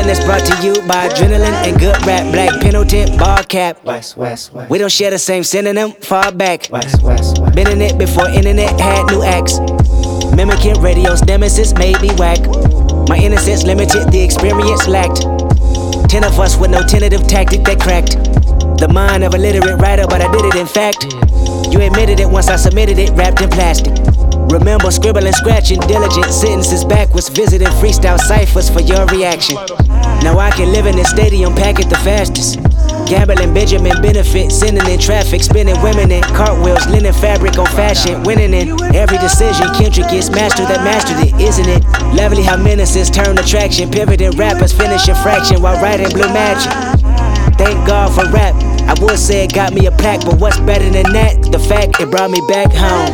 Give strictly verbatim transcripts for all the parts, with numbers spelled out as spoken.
that's brought to you by adrenaline and good rap. Black Pendleton, ball cap. West, west, west. We don't share the same synonym, far back. West, west, west. Been in it before internet had new acts. Mimicking radio's nemesis made me whack. My innocence limited, the experience lacked. Ten of us with no tentative tactic that cracked the mind of a literate writer, but I did it in fact. You admitted it once I submitted it, wrapped in plastic. Remember scribbling, scratching, diligent sentences backwards, visiting freestyle ciphers for your reaction. Now I can live in this stadium, pack it the fastest. Gambling, Benjamin benefit, sending in traffic, spinning women in cartwheels, linen fabric on fashion, winning in every decision. Kendrick is master that mastered it, isn't it? Lovely how menaces turn attraction, pivoting rappers finishing fraction while writing blue magic. Thank God for rap. I would say it got me a plaque, but what's better than that? The fact it brought me back home.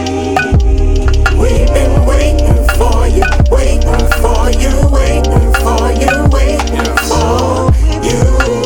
We've been waiting for you, waiting for you, waiting for you, waiting for you.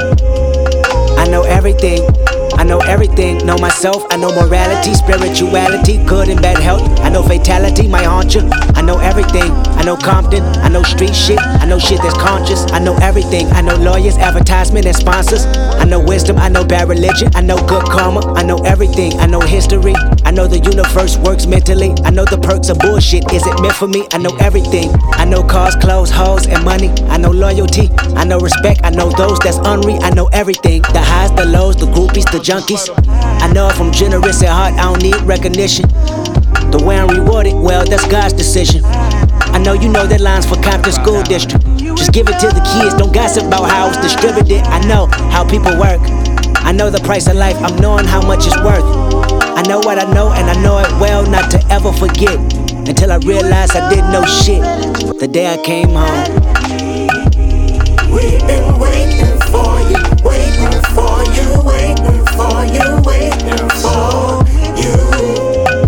I know everything, I know everything. Know myself, I know morality, spirituality, good and bad health. I know fatality, my haunt you. I know everything, I know Compton, I know street shit, I know shit that's conscious. I know everything, I know lawyers, advertisement and sponsors. I know wisdom, I know bad religion, I know good karma. I know everything, I know history, I know the universe works mentally. I know the perks of bullshit, is it meant for me? I know everything, I know cars, clothes, hoes, and money. I know loyalty, I know respect, I know those that's unreal. I know everything, the highs, the lows, the groupies, the junkies. I know if I'm generous at heart, I don't need recognition. The way I'm rewarded, well, that's God's decision. I know you know that line's for Compton School District. Just give it to the kids, don't gossip about how it's distributed. I know how people work, I know the price of life, I'm knowing how much it's worth. I know what I know and I know it well not to ever forget. Until I realized I didn't know shit the day I came home. We've been waiting for you, waiting for you, waiting for you, waiting for you.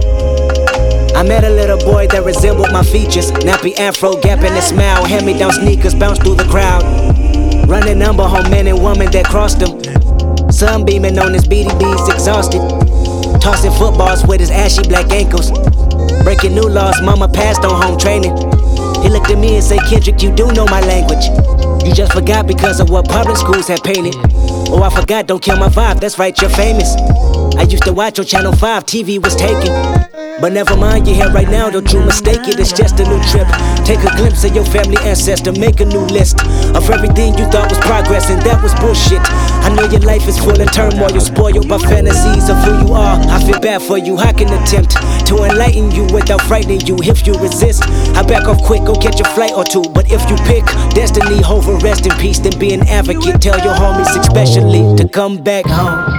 I met a little boy that resembled my features. Nappy afro, gap in his smile. Hand-me-down sneakers bounce through the crowd. Running number home men and women that crossed him. Sunbeaming on his B D Bs, exhausted. Tossing footballs with his ashy black ankles. Breaking new laws, mama passed on home training. He looked at me and said, Kendrick, you do know my language. You just forgot because of what public schools have painted. Oh, I forgot, don't kill my vibe, that's right, you're famous. I used to watch on Channel five, T V was taken. But never mind, you're here right now, don't you mistake it, it's just a new trip. Take a glimpse of your family ancestor, make a new list of everything you thought was progress, and that was bullshit. I know your life is full of turmoil, you're spoiled by fantasies of who you are. I feel bad for you, I can attempt to enlighten you without frightening you. If you resist, I back off quick, go catch a flight or two. But if you pick destiny over rest in peace, then be an advocate. Tell your homies especially to come back home.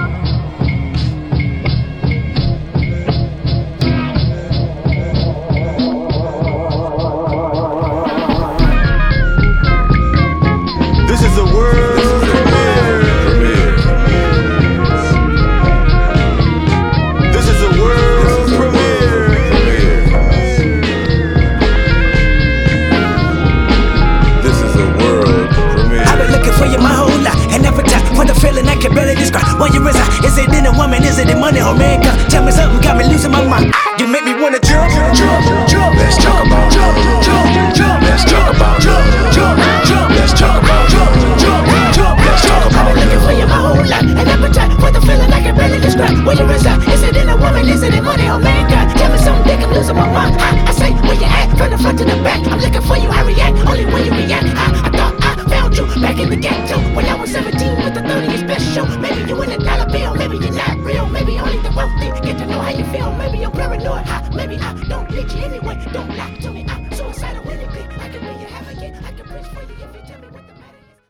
Is it in money or man? Tell me something, got me losing my mind. You make me wanna jump, jump, jump. Let's talk about jump, jump, jump. Let's talk about jump, jump, jump. Let's talk about jump, jump, jump. Let's talk about I've been looking for you my whole life. An appetite for the feeling I can barely describe. Where you reside? Is it in a woman? Is it in money or mankind? Tell me something, think I'm losing my mind. I, I say where you at, from the front to the back. I'm looking for you, I react only when you react. I, I thought I found you back in the ghetto when I was seventeen with the thirtieth best show. Maybe you in a dollar bill, maybe you're not real. Maybe only the wealthy get to know how you feel. Maybe you're paranoid, ha, maybe I don't need you anyway. Don't lie to